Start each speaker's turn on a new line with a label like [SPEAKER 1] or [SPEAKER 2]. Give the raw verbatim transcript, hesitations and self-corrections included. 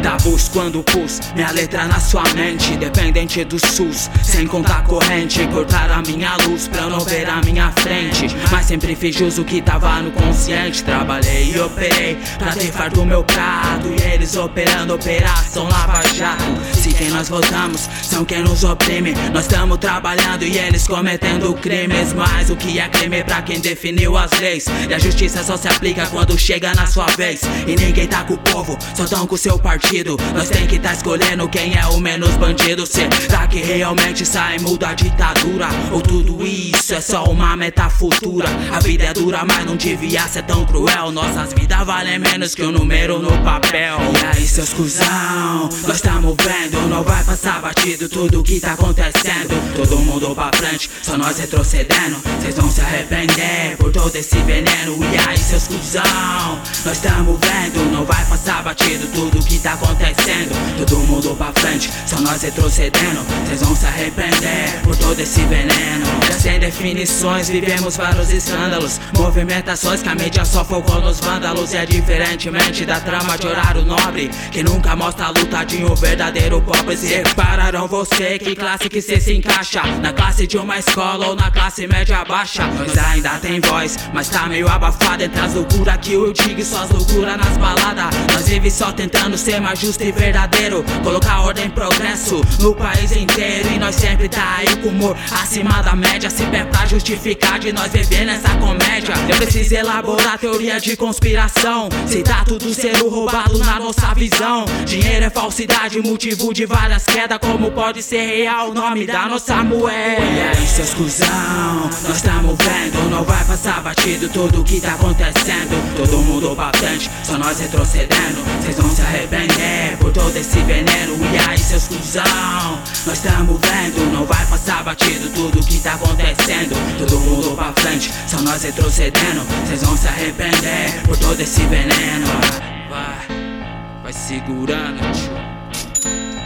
[SPEAKER 1] Tabus quando pus minha letra na sua mente, dependente do SUS, sem contar corrente. Cortaram a minha luz pra eu não ver a minha frente, mas sempre fiz jus o que tava no consciente. Trabalhei e operei pra ter farto meu prato, e eles operando operação Lava Jato. Se quem nós votamos são quem nos oprime, nós estamos trabalhando e eles cometendo crimes. Mas o que é crime pra quem definiu as leis? E a justiça só se aplica quando chega na sua vez. E ninguém tá com o povo, só tão com o seu partido. Nós tem que tá escolhendo quem é o menos bandido. Será que realmente saímos da ditadura? Ou tudo isso é só uma meta futura? A vida é dura, mas não devia ser tão cruel. Nossas vidas valem menos que um número no papel. E aí, seus cuzão, nós tamo vendo, não vai passar batido tudo que tá acontecendo. Todo mundo pra frente, só nós retrocedendo. Cês vão se arrepender por todo esse veneno. E aí, seus cuzão, nós tamo vendo, não vai passar batido tudo que tá acontecendo. Todo mundo pra frente, só nós retrocedendo. Cês vão se arrepender por todo esse veneno. É sem definições, vivemos vários escândalos, movimentações que a mídia só focou nos vândalos. E é diferentemente da trama de horário nobre, que nunca mostra a luta de um verdadeiro pobre. Se repararam você, que classe que cê se encaixa? Na classe de uma escola ou na classe média baixa? Nós ainda tem voz, mas tá meio abafado entre as loucuras que eu digo e só as loucuras nas baladas. Nós vive só tentando ser mais justo e verdadeiro, colocar ordem e progresso no país inteiro. E nós sempre tá aí com humor acima da média, se pé pra justificar de nós viver nessa comédia. Eu preciso elaborar teoria de conspiração, se tá tudo sendo roubado na nossa visão. Dinheiro é falsidade, motivo de várias quedas. Como pode ser real o nome da nossa moeda? E aí, seus cuzão, nós tamo vendo, não vai passar batido tudo que tá acontecendo. Todo mundo pra frente, só nós retrocedendo. Cês vão se arrepender por todo esse veneno. E aí, seus cuzão, nós tamo vendo, não vai passar batido tudo que tá acontecendo. Todo mundo pra frente, só nós retrocedendo. Cês vão se arrepender por todo esse veneno. Vai, vai segurando, tio.